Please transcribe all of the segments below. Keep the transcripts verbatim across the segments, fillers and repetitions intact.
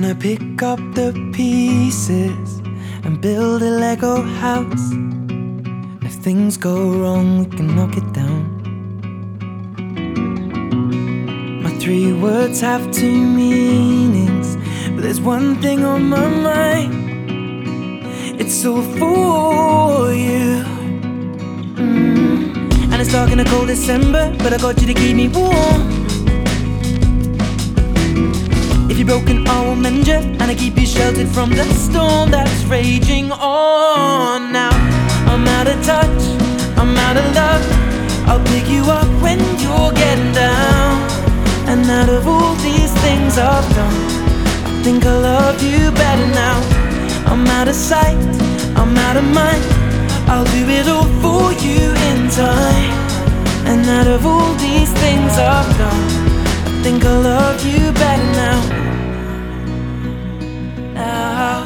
gonna pick up the pieces and build a Lego house. If things go wrong, we can knock it down. My three words have two meanings, but there's one thing on my mind. It's all for you. mm. And it's dark in a cold December, but I got you to keep me warm. If you're broken, I will mend you, and I keep you sheltered from the storm that's raging on. Now I'm out of touch, I'm out of love. I'll pick you up when you're getting down. And out of all these things I've done, I think I love you better now. I'm out of sight, I'm out of mind. I'll do it all for you in time. And out of all these things I've done, I think I love you better now. Now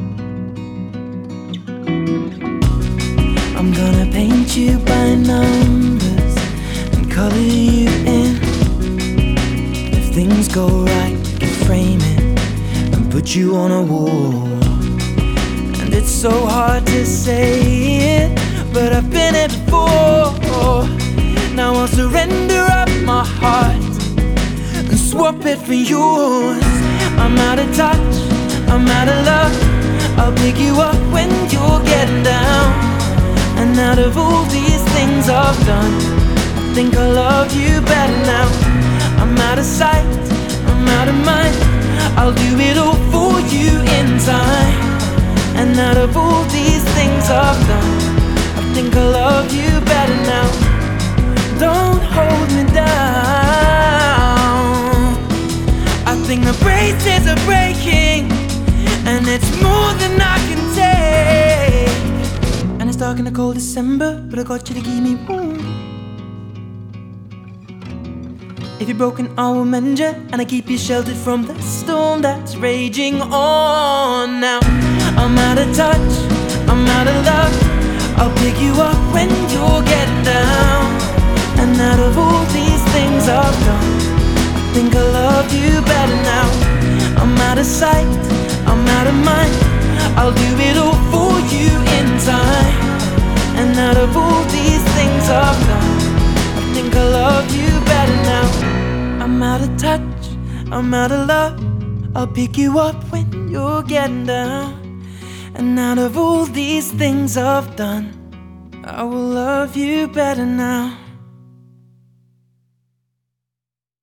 I'm gonna paint you by numbers and color you in. If things go right, we can frame it and put you on a wall. And it's so hard to say it, but I've been it before. Now I'll surrender up my heart and swap it for yours. I'm out of touch, I'm out of love. I'll pick you up when you're getting down. And out of all these things I've done, I think I love you better now. I'm out of sight, I'm out of mind. I'll do it all for you in time. And out of all these things I've done, I think I love you better now. Don't hold me down. I think the braces are breaking, and it's more than I can take. And it's dark in a cold December, but I got you to keep me warm. If you're broken, I will mend you, and I keep you sheltered from the storm that's raging on. Now I'm out of touch, I'm out of love. I'll pick you up when you're getting down. And out of all these things I've done, I think I love you better now. I'm out of sight, I'm out of mind. I'll do it all for you in time. And out of all these things I've done, I think I love you better now. I'm out of touch, I'm out of love. I'll pick you up when you're getting down. And out of all these things I've done, I will love you better now.